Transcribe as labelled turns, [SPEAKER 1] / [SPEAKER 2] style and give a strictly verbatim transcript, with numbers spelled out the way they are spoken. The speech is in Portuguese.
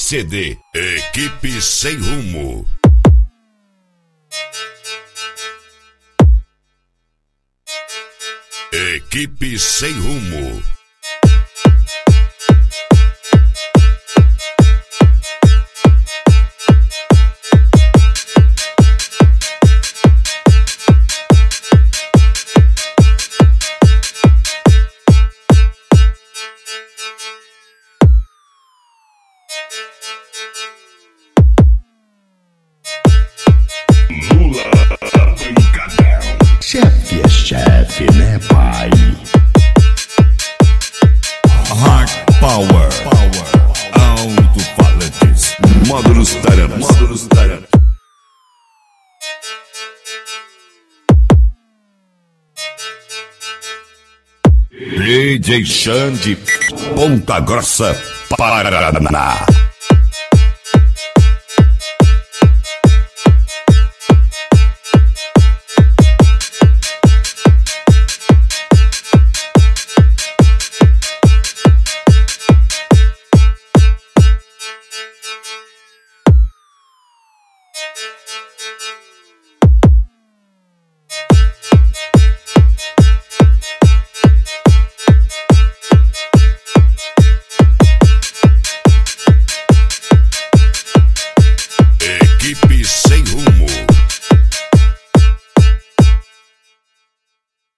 [SPEAKER 1] C D Equipe Sem Rumo. Equipe Sem Rumo.
[SPEAKER 2] Lula Pancadão.
[SPEAKER 3] Chefe é chefe, né, pai?
[SPEAKER 1] Hard Power. Power. Alto-falantes. Módulos Taranas. Módulos Taranas. D J Xande, Ponta Grossa, Paraná.